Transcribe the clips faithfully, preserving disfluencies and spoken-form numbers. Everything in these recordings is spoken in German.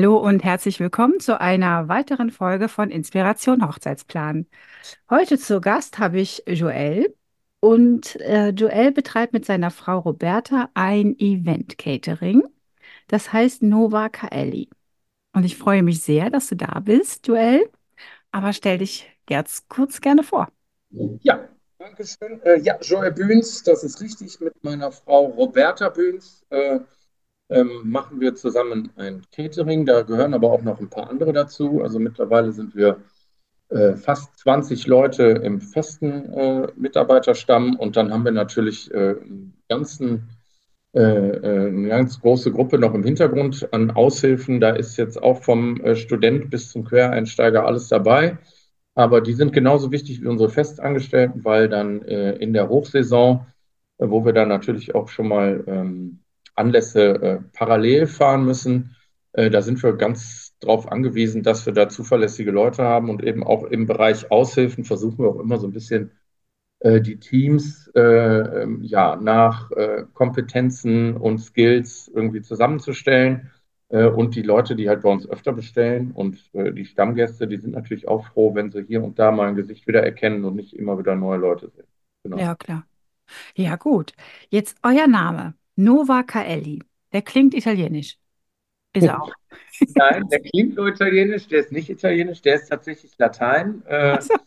Hallo und herzlich willkommen zu einer weiteren Folge von Inspiration Hochzeitsplan. Heute zu Gast habe ich Joel und äh, Joel betreibt mit seiner Frau Roberta ein Event-Catering, das heißt Nova Kaeli. Und ich freue mich sehr, dass du da bist, Joel, aber stell dich jetzt kurz gerne vor. Ja, danke schön. Äh, ja, Joel Bühns, das ist richtig. Mit meiner Frau Roberta Bühns äh, ähm, machen wir zusammen ein Catering. Da gehören aber auch noch ein paar andere dazu. Also mittlerweile sind wir äh, fast zwanzig Leute im festen äh, Mitarbeiterstamm und dann haben wir natürlich äh, einen ganzen, äh, äh, eine ganz große Gruppe noch im Hintergrund an Aushilfen. Da ist jetzt auch vom äh, Student bis zum Quereinsteiger alles dabei. Aber die sind genauso wichtig wie unsere Festangestellten, weil dann äh, in der Hochsaison, äh, wo wir dann natürlich auch schon mal ähm, Anlässe äh, parallel fahren müssen, äh, da sind wir ganz drauf angewiesen, dass wir da zuverlässige Leute haben und eben auch im Bereich Aushilfen versuchen wir auch immer so ein bisschen äh, die Teams äh, ähm, ja, nach äh, Kompetenzen und Skills irgendwie zusammenzustellen. Äh, und die Leute, die halt bei uns öfter bestellen und äh, die Stammgäste, die sind natürlich auch froh, wenn sie hier und da mal ein Gesicht wieder erkennen und nicht immer wieder neue Leute sehen. Genau. Ja, klar. Ja, gut. Jetzt euer Name, Nova Kaeli. Der klingt italienisch. Ist er auch. Nein, der klingt nur italienisch, der ist nicht italienisch, der ist tatsächlich Latein. Äh, Achso,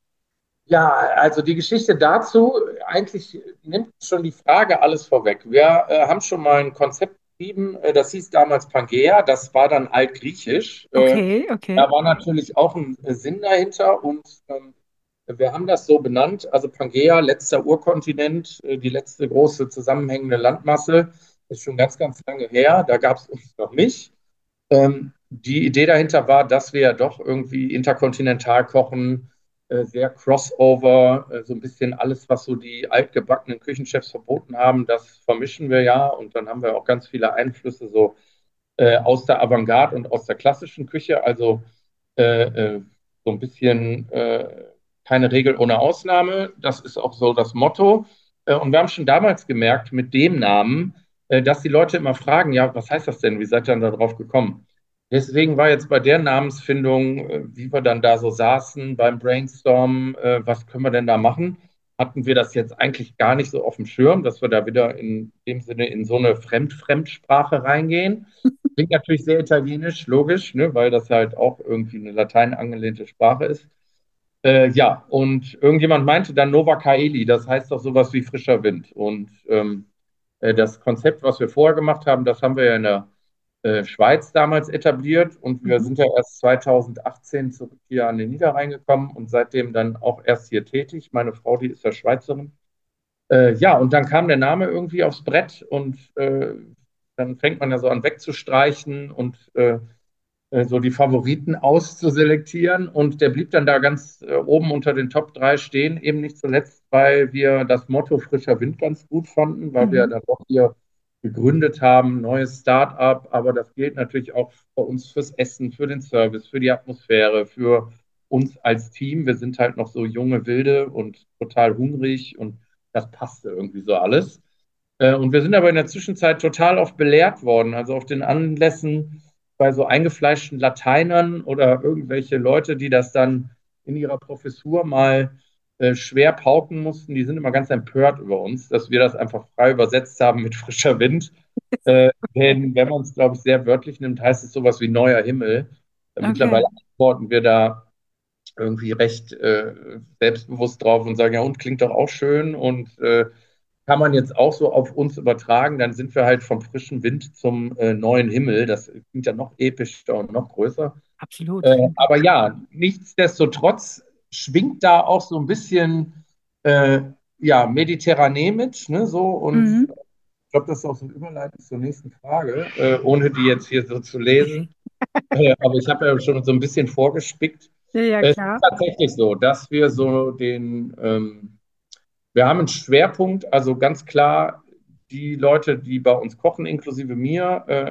Ja, also die Geschichte dazu, eigentlich nimmt schon die Frage alles vorweg. Wir äh, haben schon mal ein Konzept geschrieben, äh, das hieß damals Pangea, das war dann altgriechisch. Äh, okay, okay. da war natürlich auch ein äh, Sinn dahinter und ähm, wir haben das so benannt, also Pangea, letzter Urkontinent, äh, die letzte große zusammenhängende Landmasse, ist schon ganz, ganz lange her, da gab es uns noch nicht. Ähm, die Idee dahinter war, dass wir ja doch irgendwie interkontinental kochen, äh, sehr Crossover, äh, so ein bisschen alles, was so die altgebackenen Küchenchefs verboten haben, das vermischen wir ja und dann haben wir auch ganz viele Einflüsse so äh, aus der Avantgarde und aus der klassischen Küche, also äh, äh, so ein bisschen äh, keine Regel ohne Ausnahme. Das ist auch so das Motto. Äh, und wir haben schon damals gemerkt mit dem Namen, äh, dass die Leute immer fragen, ja, was heißt das denn? Wie seid ihr dann da drauf gekommen? Deswegen war jetzt bei der Namensfindung, äh, wie wir dann da so saßen beim Brainstorm, äh, was können wir denn da machen? Hatten wir das jetzt eigentlich gar nicht so auf dem Schirm, dass wir da wieder in dem Sinne in so eine Fremd-Fremdsprache reingehen. Klingt natürlich sehr italienisch, logisch, ne, weil das halt auch irgendwie eine Latein angelehnte Sprache ist. Äh, ja, und irgendjemand meinte dann Nova Kaeli, das heißt doch sowas wie frischer Wind. Und ähm, äh, das Konzept, was wir vorher gemacht haben, das haben wir ja in der äh, Schweiz damals etabliert und wir Mhm. sind ja erst zweitausendachtzehn zurück hier an den Niederrhein gekommen und seitdem dann auch erst hier tätig. Meine Frau, die ist ja Schweizerin. Äh, ja, und dann kam der Name irgendwie aufs Brett und äh, dann fängt man ja so an wegzustreichen und äh, äh, so die Favoriten auszuselektieren. Und der blieb dann da ganz äh, oben unter den Top drei stehen, eben nicht zuletzt, weil wir das Motto frischer Wind ganz gut fanden, weil wir Mhm. dann doch hier gegründet haben, neues Start-up, aber das gilt natürlich auch bei uns fürs Essen, für den Service, für die Atmosphäre, für uns als Team. Wir sind halt noch so junge Wilde und total hungrig und das passte irgendwie so alles. Äh, Und wir sind aber in der Zwischenzeit total oft belehrt worden, also auf den Anlässen bei so eingefleischten Lateinern oder irgendwelche Leute, die das dann in ihrer Professur mal äh, schwer pauken mussten, die sind immer ganz empört über uns, dass wir das einfach frei übersetzt haben mit frischer Wind. Äh, denn wenn man es, glaube ich, sehr wörtlich nimmt, heißt es sowas wie neuer Himmel. Äh, Okay. mittlerweile antworten wir da irgendwie recht äh, selbstbewusst drauf und sagen, ja, und klingt doch auch schön und äh, kann man jetzt auch so auf uns übertragen, dann sind wir halt vom frischen Wind zum äh, neuen Himmel. Das klingt ja noch epischer und noch größer. Absolut. Äh, aber ja, nichtsdestotrotz schwingt da auch so ein bisschen äh, ja, Mediterranee mit, ne, so und Mhm. ich glaube, das ist auch so ein Überleitung zur nächsten Frage, äh, ohne die jetzt hier so zu lesen. Äh, aber ich habe ja schon so ein bisschen vorgespickt. Ja, ja, Es ist klar. tatsächlich so, dass wir so den, ähm, wir haben einen Schwerpunkt, also ganz klar, die Leute, die bei uns kochen, inklusive mir, äh,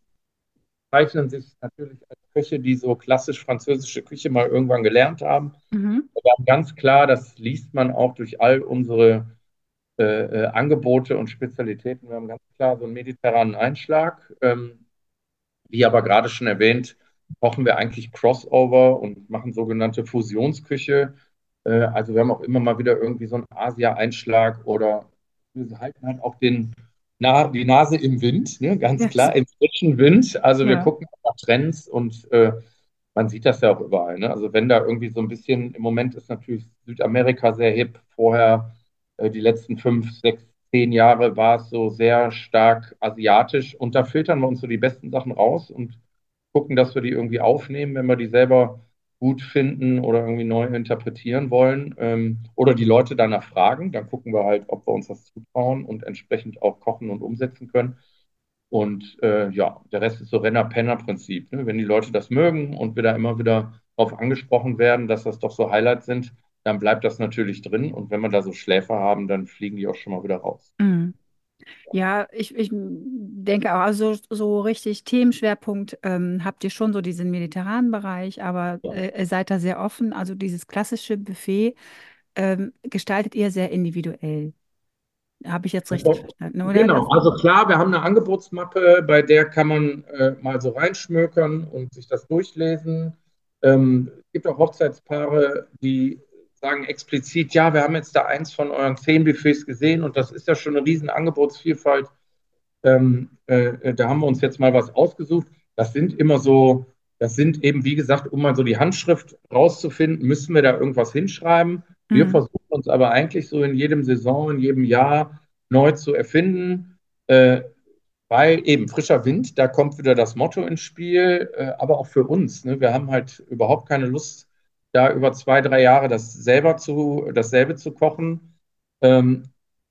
zeichnen sich natürlich als Köche, die so klassisch französische Küche mal irgendwann gelernt haben. Mhm. Wir haben ganz klar, das liest man auch durch all unsere äh, äh, Angebote und Spezialitäten. Wir haben ganz klar so einen mediterranen Einschlag. Ähm, Wie aber gerade schon erwähnt, kochen wir eigentlich Crossover und machen sogenannte Fusionsküche. Äh, also wir haben auch immer mal wieder irgendwie so einen Asia-Einschlag oder wir halten halt auch den, na, die Nase im Wind, ne? Ganz Yes. klar, im frischen Wind. Also wir Ja. gucken nach Trends und äh, man sieht das ja auch überall. Ne? Also wenn da irgendwie so ein bisschen, im Moment ist natürlich Südamerika sehr hip. Vorher, äh, die letzten fünf, sechs, zehn Jahre war es so sehr stark asiatisch. Und da filtern wir uns so die besten Sachen raus und gucken, dass wir die irgendwie aufnehmen, wenn wir die selber gut finden oder irgendwie neu interpretieren wollen. Ähm, oder die Leute danach fragen. Dann gucken wir halt, ob wir uns das zutrauen und entsprechend auch kochen und umsetzen können. Und äh, ja, der Rest ist so Renner-Penner-Prinzip. Ne? Wenn die Leute das mögen und wir da immer wieder darauf angesprochen werden, dass das doch so Highlights sind, dann bleibt das natürlich drin. Und wenn wir da so Schläfer haben, dann fliegen die auch schon mal wieder raus. Mhm. Ja, ich, ich denke auch, also so, so richtig Themenschwerpunkt ähm, habt ihr schon so diesen mediterranen Bereich, aber Ja. äh, ihr seid da sehr offen. Also dieses klassische Buffet ähm, gestaltet ihr sehr individuell. Habe ich jetzt richtig verstanden, oder? Genau, Das, also klar, wir haben eine Angebotsmappe, bei der kann man äh, mal so reinschmökern und sich das durchlesen. Ähm, es gibt auch Hochzeitspaare, die sagen explizit, ja, wir haben jetzt da eins von euren zehn Buffets gesehen und das ist ja schon eine riesen Angebotsvielfalt. Ähm, äh, da haben wir uns jetzt mal was ausgesucht. Das sind immer so, das sind eben, wie gesagt, um mal so die Handschrift rauszufinden, müssen wir da irgendwas hinschreiben. Wir mhm. versuchen uns aber eigentlich so in jedem Saison, in jedem Jahr neu zu erfinden, äh, weil eben frischer Wind, da kommt wieder das Motto ins Spiel, äh, aber auch für uns. Ne? Wir haben halt überhaupt keine Lust, da über zwei, drei Jahre das selber zu, dasselbe zu kochen. Ähm,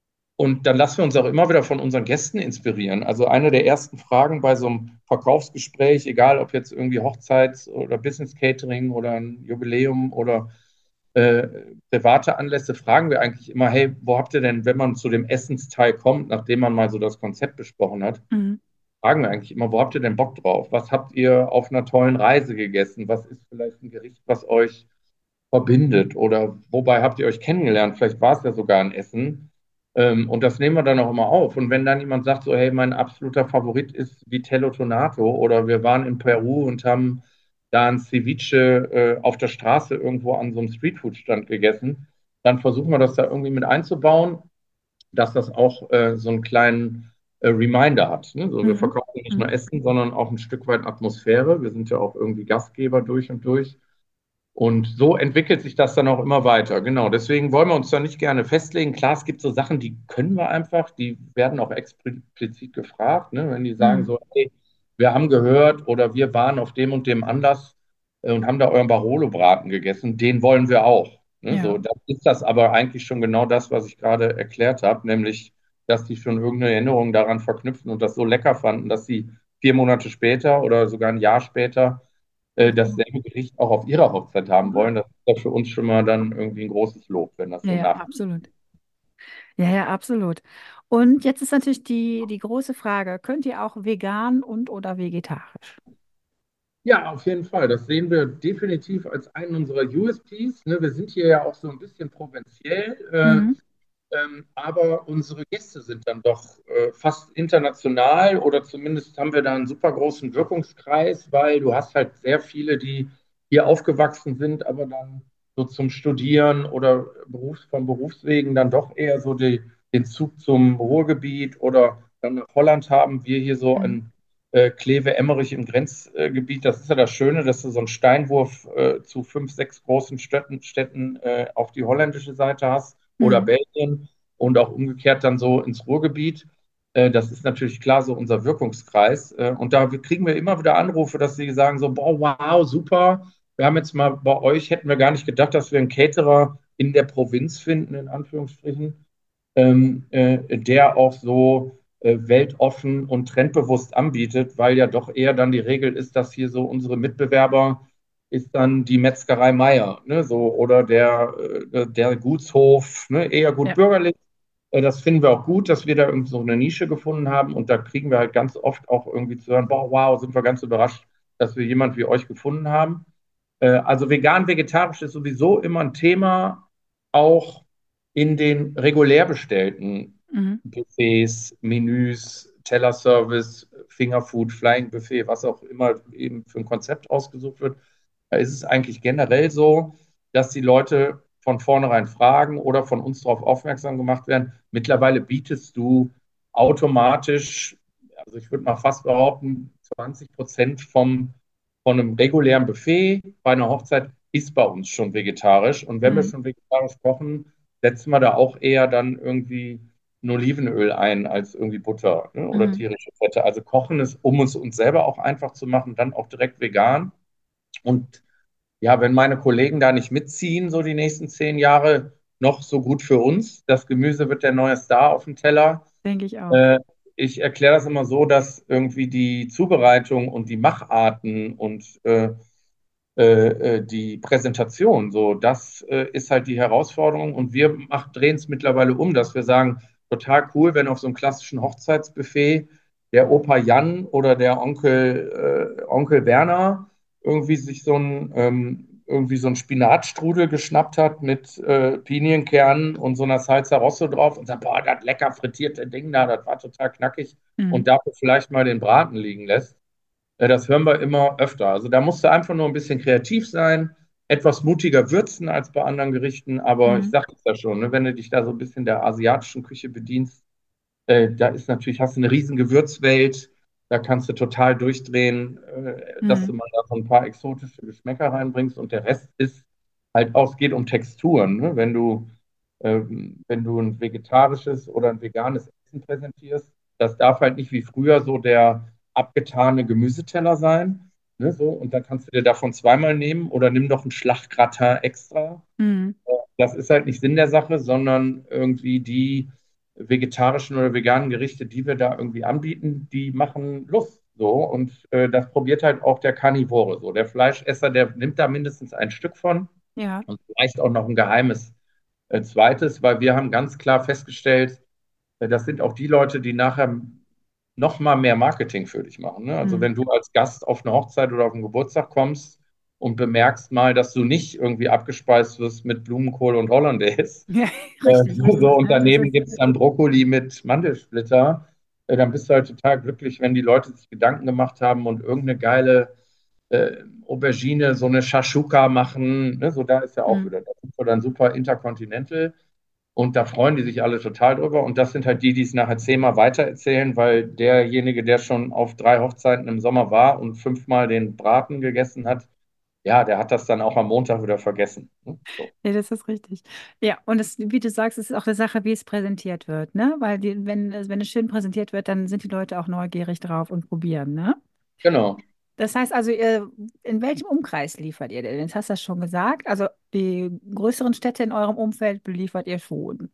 und dann lassen wir uns auch immer wieder von unseren Gästen inspirieren. Also eine der ersten Fragen bei so einem Verkaufsgespräch, egal ob jetzt irgendwie Hochzeits- oder Business Catering oder ein Jubiläum oder äh, private Anlässe, fragen wir eigentlich immer, hey, wo habt ihr denn, wenn man zu dem Essensteil kommt, nachdem man mal so das Konzept besprochen hat, Mhm. fragen wir eigentlich immer, wo habt ihr denn Bock drauf? Was habt ihr auf einer tollen Reise gegessen? Was ist vielleicht ein Gericht, was euch verbindet? Oder wobei habt ihr euch kennengelernt? Vielleicht war es ja sogar ein Essen. Ähm, und das nehmen wir dann auch immer auf. Und wenn dann jemand sagt, so, hey, mein absoluter Favorit ist Vitello Tonato oder wir waren in Peru und haben da ein Ceviche äh, auf der Straße irgendwo an so einem Streetfood-Stand gegessen, dann versuchen wir das da irgendwie mit einzubauen, dass das auch äh, so einen kleinen äh, Reminder hat. Ne? So, wir Mhm. verkaufen nicht nur Mhm. Essen, sondern auch ein Stück weit Atmosphäre. Wir sind ja auch irgendwie Gastgeber durch und durch. Und so entwickelt sich das dann auch immer weiter. Genau, deswegen wollen wir uns da nicht gerne festlegen. Klar, es gibt so Sachen, die können wir einfach, die werden auch explizit gefragt, ne? Wenn die sagen Mhm. so, hey, wir haben gehört oder wir waren auf dem und dem Anlass äh, und haben da euren Barolo-Braten gegessen, den wollen wir auch. Ne? So, Ja. dann ist das aber eigentlich schon genau das, was ich gerade erklärt habe, nämlich, dass die schon irgendeine Erinnerung daran verknüpfen und das so lecker fanden, dass sie vier Monate später oder sogar ein Jahr später äh, Genau. dasselbe Gericht auch auf ihrer Hochzeit haben Ja, wollen. Das ist ja für uns schon mal dann irgendwie ein großes Lob, wenn das ja, so ja, nach. absolut. Ja, ja, absolut. Und jetzt ist natürlich die, die große Frage, könnt ihr auch vegan und oder vegetarisch? Ja, auf jeden Fall. Das sehen wir definitiv als einen unserer U S Ps. Ne? Wir sind hier ja auch so ein bisschen provinziell. Äh, Mhm. Ähm, aber unsere Gäste sind dann doch äh, fast international oder zumindest haben wir da einen super großen Wirkungskreis, weil du hast halt sehr viele, die hier aufgewachsen sind, aber dann so zum Studieren oder Berufs von Berufswegen dann doch eher so die, den Zug zum Ruhrgebiet oder dann nach Holland haben. Wir hier so Mhm. in äh, Kleve-Emmerich im Grenzgebiet. Das ist ja das Schöne, dass du so einen Steinwurf äh, zu fünf, sechs großen Städten, Städten äh, auf die holländische Seite hast oder Mhm. Belgien und auch umgekehrt dann so ins Ruhrgebiet. Äh, Das ist natürlich klar so unser Wirkungskreis. Äh, Und da kriegen wir immer wieder Anrufe, dass sie sagen so, boah, wow, super. Wir haben jetzt mal bei euch, hätten wir gar nicht gedacht, dass wir einen Caterer in der Provinz finden, in Anführungsstrichen, ähm, äh, der auch so äh, weltoffen und trendbewusst anbietet, weil ja doch eher dann die Regel ist, dass hier so unsere Mitbewerber ist dann die Metzgerei Meier, ne, so, oder der, äh, der Gutshof, ne, eher gut Ja. bürgerlich. Äh, Das finden wir auch gut, dass wir da irgendwie so eine Nische gefunden haben und da kriegen wir halt ganz oft auch irgendwie zu hören, boah, wow, sind wir ganz überrascht, dass wir jemand wie euch gefunden haben. Äh, Also vegan, vegetarisch ist sowieso immer ein Thema, auch in den regulär bestellten Mhm. Buffets, Menüs, Tellerservice, Fingerfood, Flying Buffet, was auch immer eben für ein Konzept ausgesucht wird, da ist es eigentlich generell so, dass die Leute von vornherein fragen oder von uns darauf aufmerksam gemacht werden. Mittlerweile bietest du automatisch, also ich würde mal fast behaupten, zwanzig Prozent vom, von einem regulären Buffet bei einer Hochzeit ist bei uns schon vegetarisch. Und wenn wir Mhm. schon vegetarisch kochen, setzen wir da auch eher dann irgendwie ein Olivenöl ein als irgendwie Butter, ne, oder Mhm. tierische Fette. Also kochen ist, um es uns selber auch einfach zu machen, dann auch direkt vegan. Und ja, wenn meine Kollegen da nicht mitziehen, so die nächsten zehn Jahre, noch so gut für uns. Das Gemüse wird der neue Star auf dem Teller. Denke ich auch. Äh, Ich erkläre das immer so, dass irgendwie die Zubereitung und die Macharten und äh, äh, äh, die Präsentation. So, das äh, ist halt die Herausforderung. Und wir drehen es mittlerweile um, dass wir sagen, total cool, wenn auf so einem klassischen Hochzeitsbuffet der Opa Jan oder der Onkel, äh, Onkel Werner irgendwie sich so ein, ähm, irgendwie so ein Spinatstrudel geschnappt hat mit äh, Pinienkernen und so einer Salsa Rosso drauf und sagt, boah, das lecker frittierte Ding da, das war total knackig Mhm. und dafür vielleicht mal den Braten liegen lässt. Äh, Das hören wir immer öfter. Also da musst du einfach nur ein bisschen kreativ sein, etwas mutiger würzen als bei anderen Gerichten. Aber ich Mhm. sage es ja schon, ne, wenn du dich da so ein bisschen der asiatischen Küche bedienst, äh, da ist natürlich, hast du eine riesen Gewürzwelt, da kannst du total durchdrehen, äh, dass du Mhm. mal da so ein paar exotische Geschmäcker reinbringst und der Rest ist halt auch, es geht um Texturen. Ne? Wenn du, ähm, wenn du ein vegetarisches oder ein veganes Essen präsentierst, das darf halt nicht wie früher so der abgetane Gemüseteller sein. Ne? So, und dann kannst du dir davon zweimal nehmen oder nimm doch einen Schlachtgratin extra. Mhm. Das ist halt nicht Sinn der Sache, sondern irgendwie die vegetarischen oder veganen Gerichte, die wir da irgendwie anbieten, die machen Lust. So, und äh, das probiert halt auch der Karnivore. So, der Fleischesser, der nimmt da mindestens ein Stück von Ja. und vielleicht auch noch ein geheimes äh, zweites, weil wir haben ganz klar festgestellt, äh, das sind auch die Leute, die nachher noch mal mehr Marketing für dich machen. Ne? Also Mhm. wenn du als Gast auf eine Hochzeit oder auf einen Geburtstag kommst und bemerkst mal, dass du nicht irgendwie abgespeist wirst mit Blumenkohl und Hollandaise, Ja, äh, richtig, so, richtig. und Ne? Das daneben ist, gibt es dann Brokkoli mit Mandelsplitter, äh, dann bist du halt total glücklich, wenn die Leute sich Gedanken gemacht haben und irgendeine geile äh, Aubergine, so eine Shashuka machen. Ne? So, da ist ja auch mhm. wieder, das ist so dann super Intercontinental. Und da freuen die sich alle total drüber. Und das sind halt die, die es nachher zehnmal weitererzählen, weil derjenige, der schon auf drei Hochzeiten im Sommer war und fünfmal den Braten gegessen hat, ja, der hat das dann auch am Montag wieder vergessen. Ne? So. Ja, das ist richtig. Ja, und es, wie du sagst, es ist auch eine Sache, wie es präsentiert wird, ne? Weil die, wenn, es- wenn es schön präsentiert wird, dann sind die Leute auch neugierig drauf und probieren, ne? Genau. Das heißt also, ihr, in welchem Umkreis liefert ihr denn? Jetzt hast du das schon gesagt. Also die größeren Städte in eurem Umfeld beliefert ihr schon.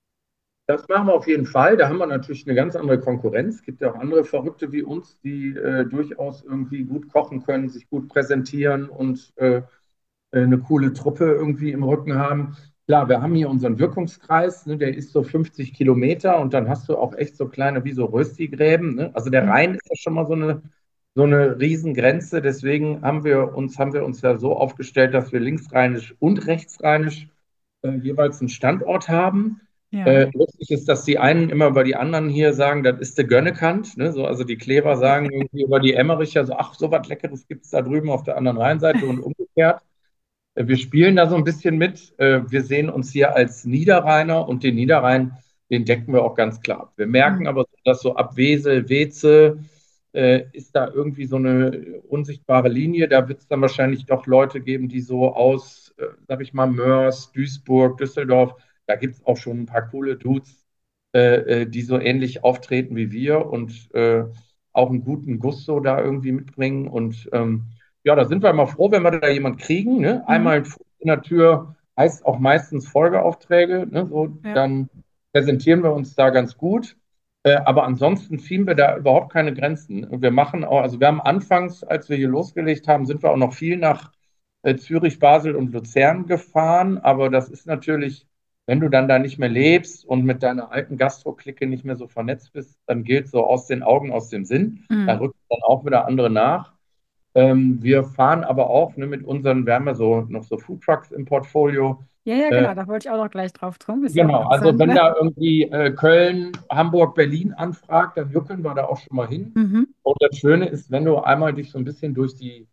Das machen wir auf jeden Fall. Da haben wir natürlich eine ganz andere Konkurrenz. Es gibt ja auch andere Verrückte wie uns, die äh, durchaus irgendwie gut kochen können, sich gut präsentieren und äh, eine coole Truppe irgendwie im Rücken haben. Klar, wir haben hier unseren Wirkungskreis, ne, der ist so fünfzig Kilometer und dann hast du auch echt so kleine wie so Rösti-Gräben. Ne? Also der Mhm. Rhein ist ja schon mal so eine, so eine Riesengrenze. Deswegen haben wir uns, haben wir uns ja so aufgestellt, dass wir linksrheinisch und rechtsrheinisch äh, jeweils einen Standort haben. Ja. Äh, lustig ist, dass die einen immer über die anderen hier sagen, das ist der Gönnekant. Ne? So, also die Kleber sagen irgendwie über die Emmericher so, ach, so was Leckeres gibt es da drüben auf der anderen Rheinseite und umgekehrt. Äh, Wir spielen da so ein bisschen mit. Äh, Wir sehen uns hier als Niederrheiner und den Niederrhein, den decken wir auch ganz klar ab. Wir merken Mhm. aber, dass so ab Wesel, Weze äh, ist da irgendwie so eine unsichtbare Linie. Da wird es dann wahrscheinlich doch Leute geben, die so aus, äh, sag ich mal, Mörs, Duisburg, Düsseldorf, da gibt es auch schon ein paar coole Dudes, äh, äh, die so ähnlich auftreten wie wir und äh, auch einen guten Gusto da irgendwie mitbringen. Und ähm, ja, da sind wir immer froh, wenn wir da jemanden kriegen. Ne? Mhm. Einmal ein Fuß in der Tür heißt auch meistens Folgeaufträge. Ne? So, Ja. dann präsentieren wir uns da ganz gut. Äh, aber ansonsten ziehen wir da überhaupt keine Grenzen. Wir machen auch, also wir haben anfangs, als wir hier losgelegt haben, sind wir auch noch viel nach äh, Zürich, Basel und Luzern gefahren. Aber das ist natürlich, wenn du dann da nicht mehr lebst und mit deiner alten Gastro-Clique nicht mehr so vernetzt bist, dann gilt so aus den Augen, aus dem Sinn. Da Mhm. rücken dann auch wieder andere nach. Ähm, wir fahren aber auch ne, mit unseren, wir haben ja so noch so Food Trucks im Portfolio. Ja, ja, Äh, genau, da wollte ich auch noch gleich drauf kommen. Ist ja auch genau, also interessant, wenn ne? da irgendwie äh, Köln, Hamburg, Berlin anfragt, dann juckeln wir da auch schon mal hin. Mhm. Und das Schöne ist, wenn du einmal dich so ein bisschen durch die,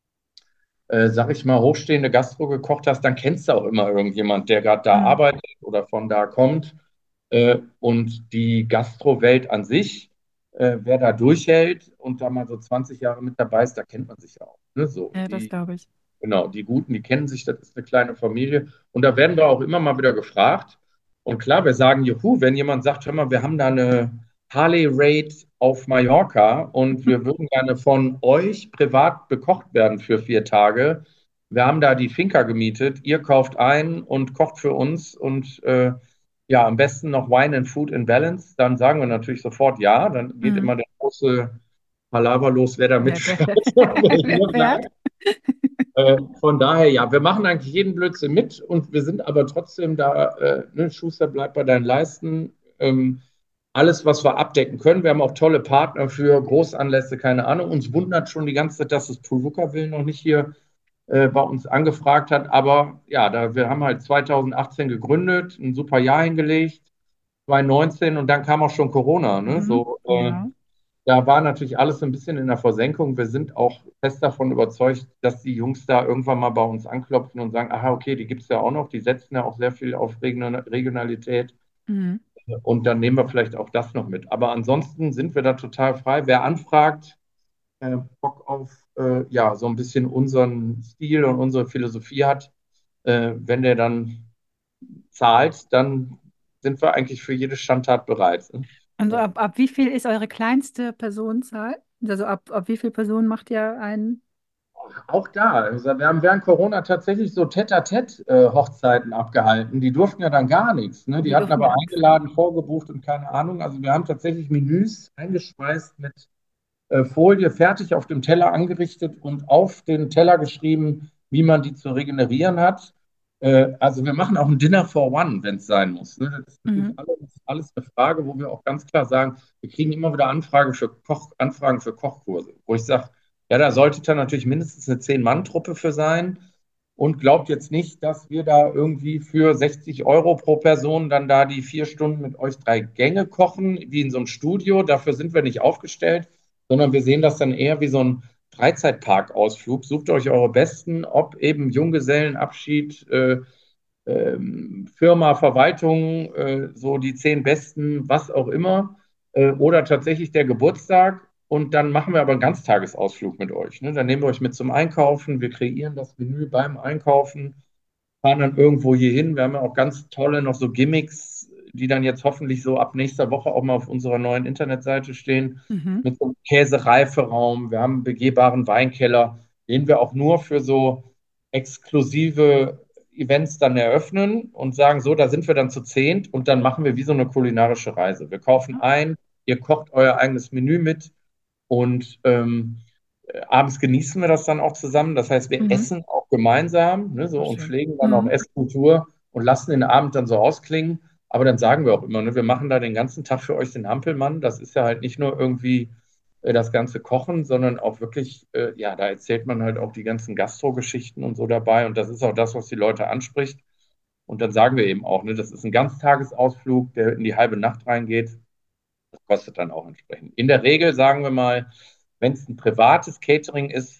äh, sag ich mal, hochstehende Gastro gekocht hast, dann kennst du auch immer irgendjemand, der gerade da Mhm. arbeitet oder von da kommt. Äh, und die Gastrowelt an sich, äh, wer da durchhält und da mal so zwanzig Jahre mit dabei ist, da kennt man sich ja auch. Ne? So, Ja, das die, glaube ich. genau, die Guten, die kennen sich, das ist eine kleine Familie. Und da werden wir auch immer mal wieder gefragt. Und klar, wir sagen, juhu, wenn jemand sagt, hör mal, wir haben da eine Harley-Raid auf Mallorca und wir würden gerne von euch privat bekocht werden für vier Tage. Wir haben da die Finca gemietet, ihr kauft ein und kocht für uns und äh, ja, am besten noch Wine and Food in Balance. Dann sagen wir natürlich sofort ja. Dann geht Mhm. immer der große Palaver los, wer da Wer, wer, mitfährt und wer wer hier fährt? bleibt. Äh, von daher, ja, wir machen eigentlich jeden Blödsinn mit und wir sind aber trotzdem da, äh, ne, Schuster, bleibt bei deinen Leisten. Ähm, alles, was wir abdecken können. Wir haben auch tolle Partner für Großanlässe, keine Ahnung. Uns wundert schon die ganze Zeit, dass das Pulvuka-Willen noch nicht hier äh, bei uns angefragt hat. Aber ja, da, wir haben halt zwanzig achtzehn gegründet, ein super Jahr hingelegt, zwanzig neunzehn und dann kam auch schon Corona. Ne? Mhm. So, äh, Ja. da war natürlich alles so ein bisschen in der Versenkung. Wir sind auch fest davon überzeugt, dass die Jungs da irgendwann mal bei uns anklopfen und sagen, aha, okay, die gibt es ja auch noch. Die setzen ja auch sehr viel auf Regionalität. Mhm. Und dann nehmen wir vielleicht auch das noch mit. Aber ansonsten sind wir da total frei. Wer anfragt, äh, Bock auf äh, ja, so ein bisschen unseren Stil und unsere Philosophie hat, äh, wenn der dann zahlt, dann sind wir eigentlich für jede Schandtat bereit. Ne? Also Ja. ab, ab wie viel ist eure kleinste Personenzahl? Also ab, ab wie viel Personen macht ihr einen? Auch da, also wir haben während Corona tatsächlich so Tête-à-Tête-Hochzeiten abgehalten. Die durften ja dann gar nichts. Ne? Die Die hatten durften aber gar nichts. eingeladen, vorgebucht und keine Ahnung. Also wir haben tatsächlich Menüs eingeschweißt mit äh, Folie fertig auf dem Teller angerichtet und auf den Teller geschrieben, wie man die zu regenerieren hat. Äh, also wir machen auch ein Dinner for One, wenn es sein muss. Ne? Das ist Mhm. natürlich alles, alles eine Frage, wo wir auch ganz klar sagen, wir kriegen immer wieder Anfragen für Koch, Anfragen für Kochkurse, wo ich sage, ja, da sollte dann natürlich mindestens eine Zehn-Mann-Truppe für sein und glaubt jetzt nicht, dass wir da irgendwie für sechzig Euro pro Person dann da die vier Stunden mit euch drei Gänge kochen, wie in so einem Studio. Dafür sind wir nicht aufgestellt, sondern wir sehen das dann eher wie so ein Freizeitparkausflug. Sucht euch eure Besten, ob eben Junggesellenabschied, äh, ähm, Firma, Verwaltung, äh, so die zehn Besten, was auch immer, äh, oder tatsächlich der Geburtstag. Und dann machen wir aber einen Ganztagesausflug mit euch. Ne? Dann nehmen wir euch mit zum Einkaufen, wir kreieren das Menü beim Einkaufen, fahren dann irgendwo hier hin. Wir haben ja auch ganz tolle noch so Gimmicks, die dann jetzt hoffentlich so ab nächster Woche auch mal auf unserer neuen Internetseite stehen, Mhm. mit so einem Käsereiferaum. Wir haben einen begehbaren Weinkeller, den wir auch nur für so exklusive Events dann eröffnen und sagen, so, da sind wir dann zu zehnt und dann machen wir wie so eine kulinarische Reise. Wir kaufen ein, ihr kocht euer eigenes Menü mit und ähm, äh, abends genießen wir das dann auch zusammen. Das heißt, wir Mhm. essen auch gemeinsam, ne, so Ach, und schön. pflegen dann auch Mhm. Esskultur und lassen den Abend dann so ausklingen. Aber dann sagen wir auch immer, ne, wir machen da den ganzen Tag für euch den Hampelmann. Das ist ja halt nicht nur irgendwie äh, das ganze Kochen, sondern auch wirklich, äh, ja, da erzählt man halt auch die ganzen Gastro-Geschichten und so dabei. Und das ist auch das, was die Leute anspricht. Und dann sagen wir eben auch, ne, das ist ein Ganztagesausflug, der in die halbe Nacht reingeht. Das kostet dann auch entsprechend. In der Regel sagen wir mal, wenn es ein privates Catering ist,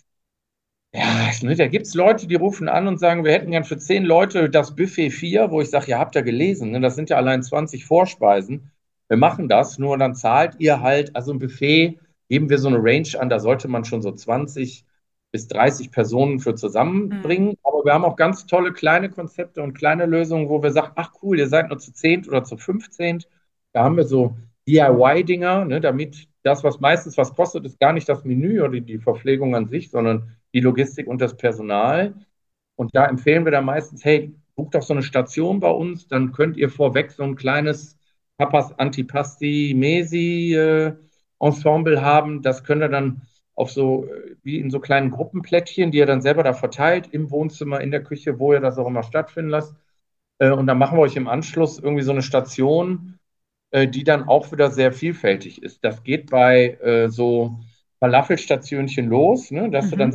ja, ne, da gibt es Leute, die rufen an und sagen, wir hätten gern für zehn Leute das Buffet vier, wo ich sage, ja, habt ihr gelesen, ne? Das sind ja allein zwanzig Vorspeisen. Wir machen das, nur dann zahlt ihr halt, also ein Buffet, geben wir so eine Range an, da sollte man schon so zwanzig bis dreißig Personen für Mhm. zusammenbringen. Aber wir haben auch ganz tolle kleine Konzepte und kleine Lösungen, wo wir sagen, ach cool, ihr seid nur zu zehnt oder zu fünfzehnt. Da haben wir so D I Y-Dinger, ne, damit das, was meistens was kostet, ist gar nicht das Menü oder die Verpflegung an sich, sondern die Logistik und das Personal. Und da empfehlen wir dann meistens, hey, bucht doch so eine Station bei uns, dann könnt ihr vorweg so ein kleines Papas Antipasti Mesi äh, Ensemble haben. Das könnt ihr dann auf so, äh, wie in so kleinen Gruppenplättchen, die ihr dann selber da verteilt, im Wohnzimmer, in der Küche, wo ihr das auch immer stattfinden lasst. Äh, und dann machen wir euch im Anschluss irgendwie so eine Station, äh, die dann auch wieder sehr vielfältig ist. Das geht bei äh, so Falafelstationchen los, ne? Dass du dann Mhm. sagst, okay,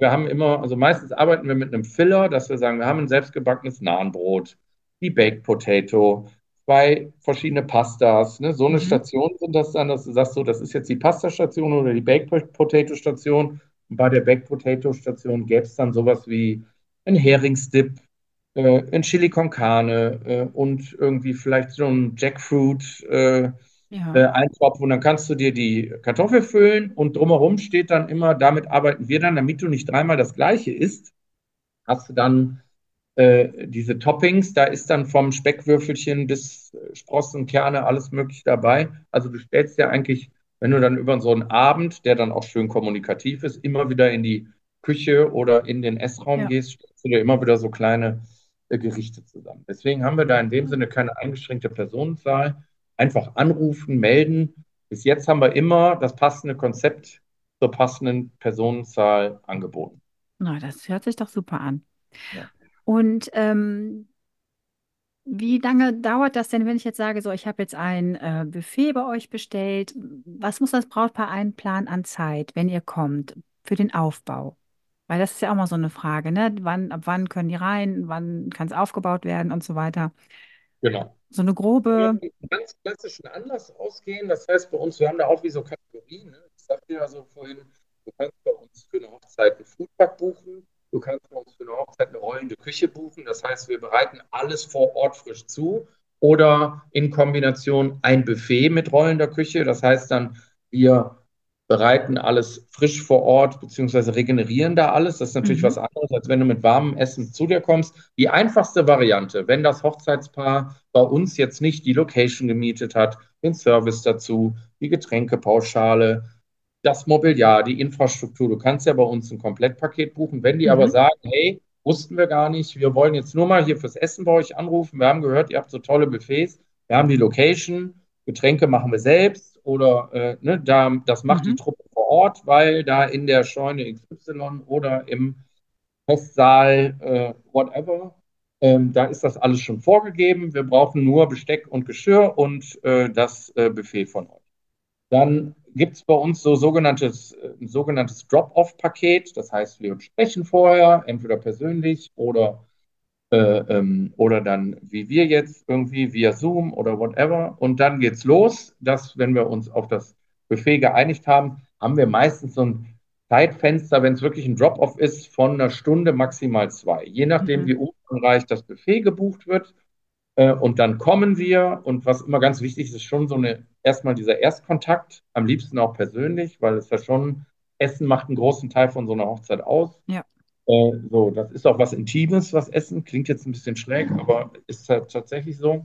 wir haben immer, also meistens arbeiten wir mit einem Filler, dass wir sagen, wir haben ein selbstgebackenes Nahenbrot, die Baked Potato, zwei verschiedene Pastas. Ne? So eine Mhm. Station sind das dann, dass du sagst, so, das ist jetzt die Pasta-Station oder die Baked Potato-Station. Und bei der Baked Potato-Station gäbe es dann sowas wie ein Heringsdip, äh, ein Chili con Carne äh, und irgendwie vielleicht so ein Jackfruit. Äh, äh, Ja, Eintopf und dann kannst du dir die Kartoffel füllen und drumherum steht dann immer, damit arbeiten wir dann, damit du nicht dreimal das Gleiche isst, hast du dann äh, diese Toppings, da ist dann vom Speckwürfelchen bis äh, Sprossen, Kerne, alles mögliche dabei. Also du stellst dir eigentlich, wenn du dann über so einen Abend, der dann auch schön kommunikativ ist, immer wieder in die Küche oder in den Essraum ja. gehst, stellst du dir immer wieder so kleine äh, Gerichte zusammen. Deswegen haben wir da in dem Sinne keine eingeschränkte Personenzahl. Einfach anrufen, melden. Bis jetzt haben wir immer das passende Konzept zur passenden Personenzahl angeboten. Na, das hört sich doch super an. Ja. Und ähm, wie lange dauert das denn, wenn ich jetzt sage, so, ich habe jetzt ein äh, Buffet bei euch bestellt? Was muss das Brautpaar einplanen an Zeit, wenn ihr kommt, für den Aufbau? Weil das ist ja auch mal so eine Frage, ne? Wann, ab wann können die rein, wann kann es aufgebaut werden und so weiter. Genau. So eine grobe. einen ganz klassischen Anlass ausgehen. Das heißt, bei uns, wir haben da auch wie so Kategorien. Ne? Ich sagte ja so vorhin, du kannst bei uns für eine Hochzeit einen Foodtruck buchen. Du kannst bei uns für eine Hochzeit eine rollende Küche buchen. Das heißt, wir bereiten alles vor Ort frisch zu. Oder in Kombination ein Buffet mit rollender Küche. Das heißt dann, wir bereiten alles frisch vor Ort, beziehungsweise regenerieren da alles. Das ist natürlich Mhm, was anderes, als wenn du mit warmem Essen zu dir kommst. Die einfachste Variante, wenn das Hochzeitspaar bei uns jetzt nicht die Location gemietet hat, den Service dazu, die Getränkepauschale, das Mobiliar, die Infrastruktur. Du kannst ja bei uns ein Komplettpaket buchen. Wenn die aber mhm, sagen, hey, wussten wir gar nicht, wir wollen jetzt nur mal hier fürs Essen bei euch anrufen. Wir haben gehört, ihr habt so tolle Buffets. Wir haben die Location, Getränke machen wir selbst oder äh, ne, da, das macht die mhm. Truppe vor Ort, weil da in der Scheune X Y oder im Festsaal, äh, whatever. Ähm, da ist das alles schon vorgegeben. Wir brauchen nur Besteck und Geschirr und äh, das äh, Buffet von euch. Dann gibt es bei uns so sogenanntes, äh, ein sogenanntes Drop-off-Paket. Das heißt, wir sprechen vorher, entweder persönlich oder, äh, ähm, oder dann wie wir jetzt irgendwie via Zoom oder whatever. Und dann geht's los, dass, wenn wir uns auf das Buffet geeinigt haben, haben wir meistens so ein Zeitfenster, wenn es wirklich ein Drop-off ist, von einer Stunde, maximal zwei. Je nachdem, Mhm. wie umfangreich das Buffet gebucht wird, äh, und dann kommen wir, und was immer ganz wichtig ist, ist schon so eine, erstmal dieser Erstkontakt, am liebsten auch persönlich, weil es ja schon, Essen macht einen großen Teil von so einer Hochzeit aus. Ja. Äh, so, das ist auch was Intimes, was Essen, klingt jetzt ein bisschen schräg, aber ist halt tatsächlich so.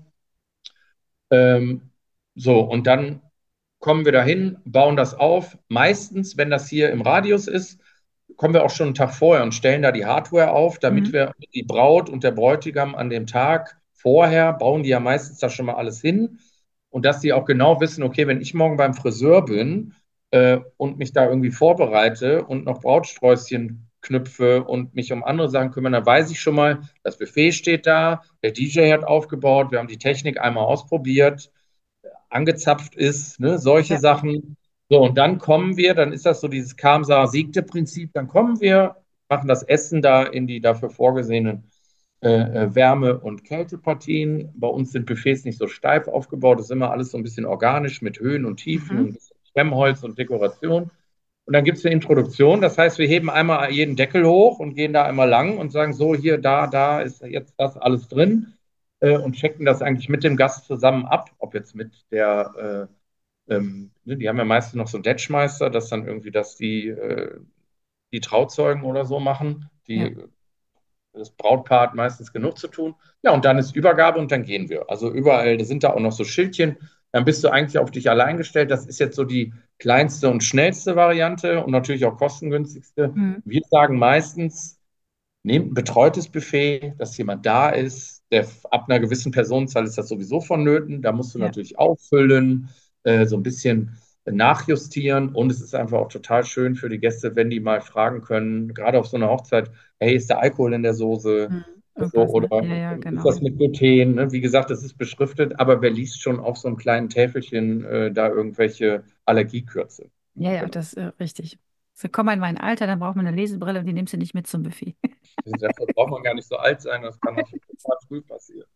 Ähm, so, und dann kommen wir dahin, bauen das auf. Meistens, wenn das hier im Radius ist, kommen wir auch schon einen Tag vorher und stellen da die Hardware auf, damit Mhm. wir die Braut und der Bräutigam an dem Tag vorher bauen die ja meistens da schon mal alles hin und dass die auch genau wissen, okay, wenn ich morgen beim Friseur bin äh, und mich da irgendwie vorbereite und noch Brautsträußchen knüpfe und mich um andere Sachen kümmere, dann weiß ich schon mal, das Buffet steht da, der D J hat aufgebaut, wir haben die Technik einmal ausprobiert, angezapft ist, ne, solche Ja. Sachen. So, und dann kommen wir, dann ist das so dieses Kamsa-Siegte-Prinzip, dann kommen wir, machen das Essen da in die dafür vorgesehenen äh, äh, Wärme- und Kältepartien. Bei uns sind Buffets nicht so steif aufgebaut, das ist immer alles so ein bisschen organisch mit Höhen und Tiefen und Mhm. ein bisschen Schwemmholz und Dekoration. Und dann gibt es eine Introduktion, das heißt, wir heben einmal jeden Deckel hoch und gehen da einmal lang und sagen, so, hier, da, da ist jetzt das alles drin äh, und checken das eigentlich mit dem Gast zusammen ab, ob jetzt mit der, äh, ähm, ne, die haben ja meistens noch so einen Detschmeister, dass dann irgendwie, dass die, äh, die Trauzeugen oder so machen, Ja. die das Brautpaar hat meistens genug zu tun. Ja, und dann ist Übergabe und dann gehen wir. Also überall sind da auch noch so Schildchen. Dann bist du eigentlich auf dich allein gestellt. Das ist jetzt so die kleinste und schnellste Variante und natürlich auch kostengünstigste. Mhm. Wir sagen meistens, nehmt ein betreutes Buffet, dass jemand da ist. Der, ab einer gewissen Personenzahl ist das sowieso vonnöten. Da musst du Ja. natürlich auffüllen, äh, so ein bisschen nachjustieren. Und es ist einfach auch total schön für die Gäste, wenn die mal fragen können, gerade auf so einer Hochzeit, hey, ist der Alkohol in der Soße? Mhm. So, Irgendwas, ne? Ja, oder ja, ist genau. das mit Gluten? Ne? Wie gesagt, das ist beschriftet, aber wer liest schon auf so einem kleinen Täfelchen äh, da irgendwelche Allergiekürze? Ja, ja, Genau. das ist äh, richtig. So, komm mal in mein Alter, dann braucht man eine Lesebrille und die nimmst du nicht mit zum Buffet. Dafür braucht man gar nicht so alt sein, das kann auch schon total früh passieren.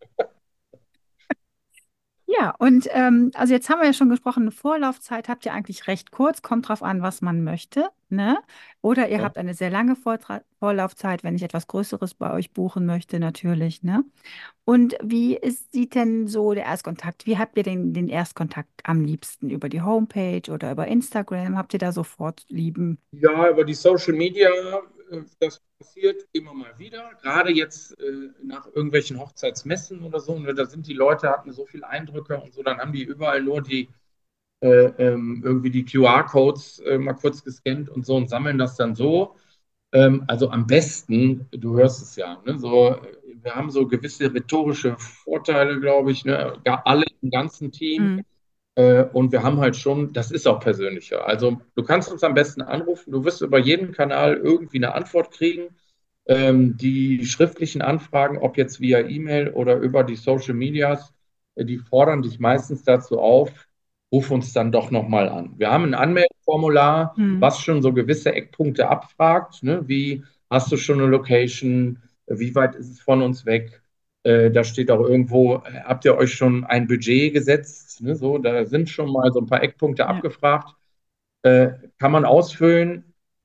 Ja, und ähm, also jetzt haben wir ja schon gesprochen, eine Vorlaufzeit habt ihr eigentlich recht kurz, kommt drauf an, was man möchte, ne? Oder ihr Ja. habt eine sehr lange Vortra Vorlaufzeit, wenn ich etwas Größeres bei euch buchen möchte, natürlich, ne? Und wie ist, sieht denn so der Erstkontakt? Wie habt ihr den, den Erstkontakt am liebsten? Über die Homepage oder über Instagram? Habt ihr da sofort lieben? Ja, über die Social Media, äh, das passiert immer mal wieder. Gerade jetzt äh, nach irgendwelchen Hochzeitsmessen oder so, ne, da sind die Leute, hatten so viele Eindrücke und so, dann haben die überall nur die äh, ähm, irgendwie die Q R-Codes äh, mal kurz gescannt und so und sammeln das dann so. Ähm, also am besten, du hörst es ja, ne, so, äh, wir haben so gewisse rhetorische Vorteile, glaube ich, ne, gar alle im ganzen Team. Mhm. Äh, und wir haben halt schon, das ist auch persönlicher. Also du kannst uns am besten anrufen, du wirst über jeden Kanal irgendwie eine Antwort kriegen. Ähm, die schriftlichen Anfragen, ob jetzt via E-Mail oder über die Social Medias, äh, die fordern dich meistens dazu auf, ruf uns dann doch nochmal an. Wir haben ein Anmeldeformular, Mhm. was schon so gewisse Eckpunkte abfragt, ne? Wie hast du schon eine Location? Wie weit ist es von uns weg? Äh, da steht auch irgendwo, äh, habt ihr euch schon ein Budget gesetzt? Ne? So, da sind schon mal so ein paar Eckpunkte Ja. abgefragt. Äh, kann man ausfüllen,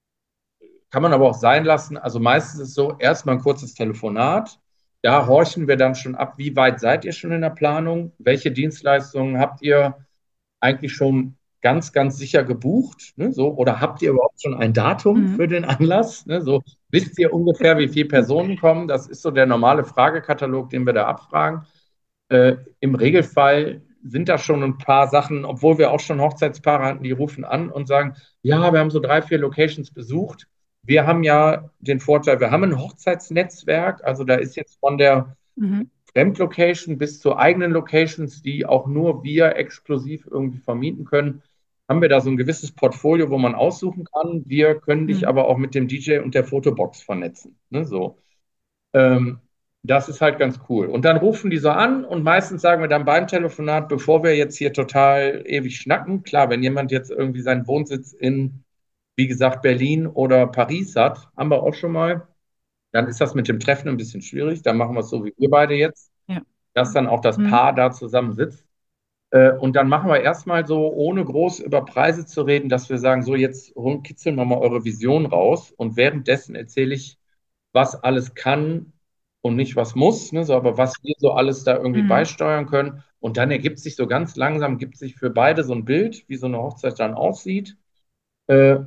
kann man aber auch sein lassen. Also meistens ist es so, erstmal ein kurzes Telefonat. Da horchen wir dann schon ab, wie weit seid ihr schon in der Planung? Welche Dienstleistungen habt ihr eigentlich schon ganz, ganz sicher gebucht? Ne? So, oder habt ihr überhaupt schon ein Datum Mhm. für den Anlass? Ne? So, wisst ihr ungefähr, wie viele Personen kommen? Das ist so der normale Fragekatalog, den wir da abfragen. Äh, Im Regelfall sind da schon ein paar Sachen, obwohl wir auch schon Hochzeitspaare hatten, die rufen an und sagen, ja, wir haben so drei, vier Locations besucht. Wir haben ja den Vorteil, wir haben ein Hochzeitsnetzwerk, also da ist jetzt von der Mhm. Fremdlocation bis zu eigenen Locations, die auch nur wir exklusiv irgendwie vermieten können, haben wir da so ein gewisses Portfolio, wo man aussuchen kann. Wir können dich Mhm. aber auch mit dem D J und der Fotobox vernetzen. Ne, so. Ähm, Das ist halt ganz cool. Und dann rufen die so an und meistens sagen wir dann beim Telefonat, bevor wir jetzt hier total ewig schnacken, klar, wenn jemand jetzt irgendwie seinen Wohnsitz in, wie gesagt, Berlin oder Paris hat, haben wir auch schon mal, dann ist das mit dem Treffen ein bisschen schwierig. Dann machen wir es so wie wir beide jetzt, Ja. dass dann auch das Mhm. Paar da zusammen sitzt. Äh, Und dann machen wir erstmal so, ohne groß über Preise zu reden, dass wir sagen, so jetzt holen- kitzeln wir mal eure Vision raus und währenddessen erzähle ich, was alles kann und nicht was muss, ne, so, aber was wir so alles da irgendwie Mhm. beisteuern können. Und dann ergibt sich so ganz langsam, gibt sich für beide so ein Bild, wie so eine Hochzeit dann aussieht. Äh,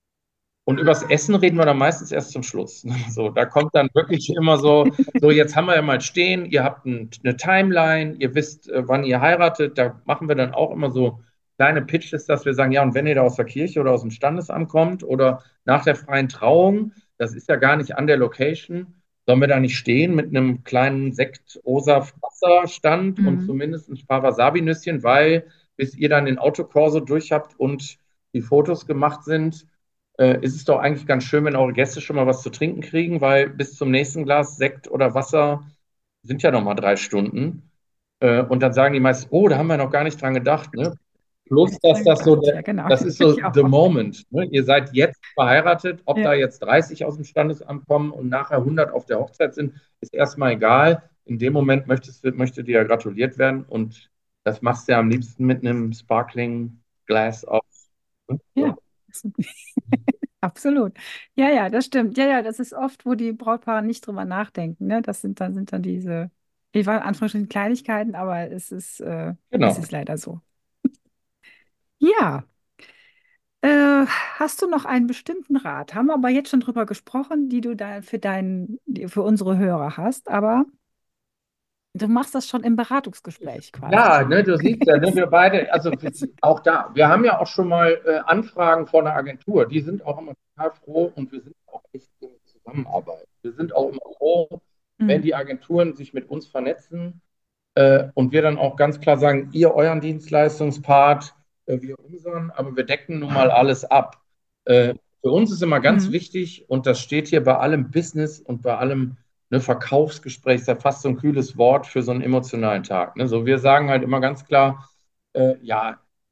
und übers Essen reden wir dann meistens erst zum Schluss. So, da kommt dann wirklich immer so, so jetzt haben wir ja mal stehen, ihr habt ein, eine Timeline, ihr wisst, äh, wann ihr heiratet. Da machen wir dann auch immer so kleine Pitches, dass wir sagen, ja, und wenn ihr da aus der Kirche oder aus dem Standesamt kommt oder nach der freien Trauung, das ist ja gar nicht an der Location, sollen wir da nicht stehen mit einem kleinen Sekt-Osa-Wasserstand und Mhm. zumindest ein paar Wasabi-Nüsschen, weil bis ihr dann den Autokorso durch habt und die Fotos gemacht sind, äh, ist es doch eigentlich ganz schön, wenn eure Gäste schon mal was zu trinken kriegen, weil bis zum nächsten Glas Sekt oder Wasser sind ja noch mal drei Stunden. Äh, und dann sagen die meisten, oh, da haben wir noch gar nicht dran gedacht. Ne? Plus, Nicht dass dran das so, gedacht. der, Ja, genau. das ist Würde so ich auch the machen. moment. Ne? Ihr seid jetzt verheiratet, ob Ja. da jetzt dreißig aus dem Standesamt kommen und nachher hundert auf der Hochzeit sind, ist erstmal egal. In dem Moment möchtest, möchte dir ja gratuliert werden und das machst du ja am liebsten mit einem Sparkling Glass auf. Ne? So. Ja. Absolut. Ja, ja, das stimmt. Ja, ja, das ist oft, wo die Brautpaare nicht drüber nachdenken. Ne? Das sind dann, sind dann diese, ich war in Anführungsstrichen Kleinigkeiten, aber es ist, äh, es Genau. ist leider so. Ja, äh, hast du noch einen bestimmten Rat? Haben wir aber jetzt schon drüber gesprochen, die du da für deinen, die- für unsere Hörer hast, aber du machst das schon im Beratungsgespräch quasi. Ja, ne, du siehst ja, ne, wir beide, also auch da, wir haben ja auch schon mal äh, Anfragen von der Agentur, die sind auch immer total froh und wir sind auch echt in Zusammenarbeit. Wir sind auch immer froh, wenn Mhm. die Agenturen sich mit uns vernetzen äh, und wir dann auch ganz klar sagen, ihr euren Dienstleistungspart, äh, wir unseren, aber wir decken nun mal alles ab. Äh, für uns ist immer ganz Mhm. wichtig, und das steht hier bei allem Business und bei allem, ne, Verkaufsgespräch, ist ja fast so ein kühles Wort für so einen emotionalen Tag. Ne? So, wir sagen halt immer ganz klar, äh, ja,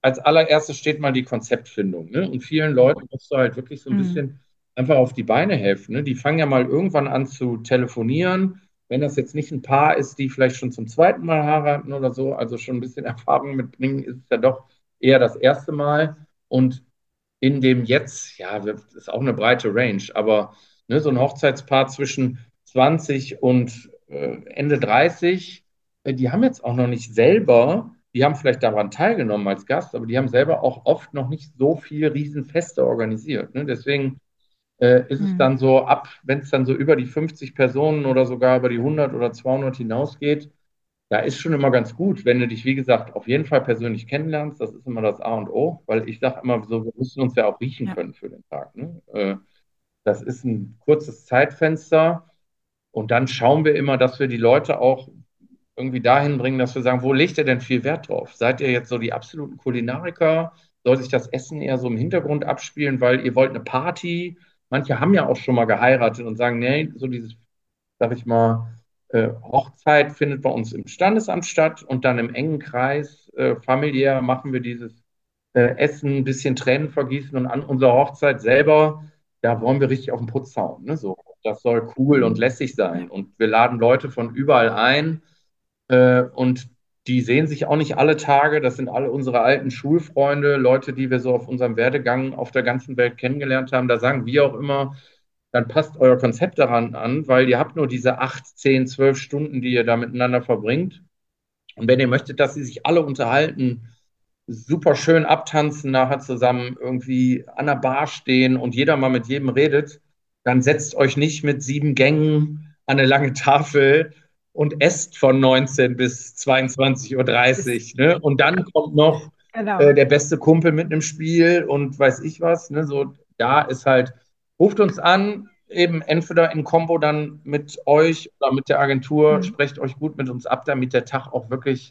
als allererstes steht mal die Konzeptfindung. Ne? Und vielen Leuten musst du halt wirklich so ein Mhm. bisschen einfach auf die Beine helfen. Ne? Die fangen ja mal irgendwann an zu telefonieren. Wenn das jetzt nicht ein Paar ist, die vielleicht schon zum zweiten Mal heiraten oder so, also schon ein bisschen Erfahrung mitbringen, ist es ja doch eher das erste Mal. Und in dem jetzt, ja, das ist auch eine breite Range, aber ne, so ein Hochzeitspaar zwischen zwanzig und äh, Ende dreißig, äh, die haben jetzt auch noch nicht selber, die haben vielleicht daran teilgenommen als Gast, aber die haben selber auch oft noch nicht so viel Riesenfeste organisiert. Ne? Deswegen äh, ist es Mhm. dann so ab, wenn es dann so über die fünfzig Personen oder sogar über die hundert oder zweihundert hinausgeht, da ist schon immer ganz gut, wenn du dich, wie gesagt, auf jeden Fall persönlich kennenlernst. Das ist immer das A und O, weil ich sage immer so, wir müssen uns ja auch riechen Ja. können für den Tag. Ne? Äh, das ist ein kurzes Zeitfenster und dann schauen wir immer, dass wir die Leute auch irgendwie dahin bringen, dass wir sagen, wo legt ihr denn viel Wert drauf? Seid ihr jetzt so die absoluten Kulinariker? Soll sich das Essen eher so im Hintergrund abspielen, weil ihr wollt eine Party? Manche haben ja auch schon mal geheiratet und sagen, nee, so dieses, sag ich mal, äh, Hochzeit findet bei uns im Standesamt statt und dann im engen Kreis äh, familiär machen wir dieses äh, Essen, ein bisschen Tränen vergießen und an unserer Hochzeit selber, da wollen wir richtig auf den Putz hauen. Ne? So, das soll cool und Mhm. lässig sein. Ja. Und wir laden Leute von überall ein äh, und die sehen sich auch nicht alle Tage. Das sind alle unsere alten Schulfreunde, Leute, die wir so auf unserem Werdegang auf der ganzen Welt kennengelernt haben. Da sagen wir auch immer, dann passt euer Konzept daran an, weil ihr habt nur diese acht, zehn, zwölf Stunden, die ihr da miteinander verbringt. Und wenn ihr möchtet, dass sie sich alle unterhalten, super schön abtanzen, nachher zusammen irgendwie an der Bar stehen und jeder mal mit jedem redet, dann setzt euch nicht mit sieben Gängen an eine lange Tafel und esst von neunzehn bis zweiundzwanzig Uhr Ist, dreißig. Ne? Und dann kommt noch äh, genau. der beste Kumpel mit einem Spiel und weiß ich was. Ne? So, da ist halt, ruft uns an, eben entweder in Kombo dann mit euch oder mit der Agentur, Mhm. sprecht euch gut mit uns ab, damit der Tag auch wirklich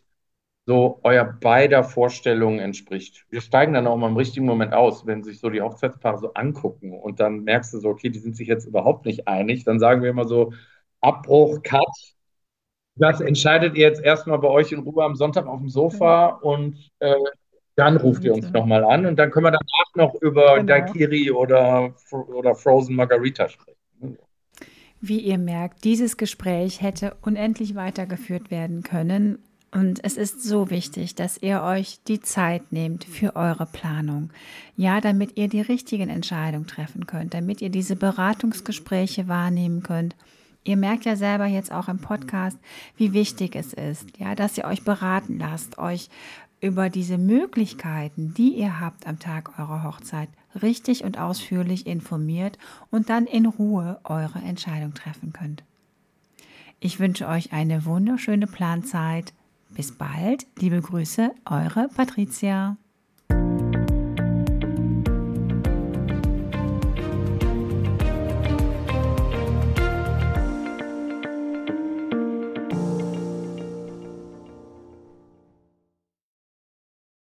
so euer beider Vorstellungen entspricht. Wir steigen dann auch mal im richtigen Moment aus, wenn sich so die Hochzeitspaare so angucken und dann merkst du so, okay, die sind sich jetzt überhaupt nicht einig. Dann sagen wir immer so, Abbruch, Cut. Das entscheidet ihr jetzt erstmal bei euch in Ruhe am Sonntag auf dem Sofa und äh, dann ruft ihr Und uns äh, nochmal an und dann können wir danach noch über genau. Daiquiri oder, oder Frozen Margarita sprechen. Wie ihr merkt, dieses Gespräch hätte unendlich weitergeführt werden können. Und es ist so wichtig, dass ihr euch die Zeit nehmt für eure Planung. Ja, damit ihr die richtigen Entscheidungen treffen könnt, damit ihr diese Beratungsgespräche wahrnehmen könnt. Ihr merkt ja selber jetzt auch im Podcast, wie wichtig es ist, ja, dass ihr euch beraten lasst, euch über diese Möglichkeiten, die ihr habt am Tag eurer Hochzeit, richtig und ausführlich informiert und dann in Ruhe eure Entscheidung treffen könnt. Ich wünsche euch eine wunderschöne Planzeit. Bis bald. Liebe Grüße, eure Patricia.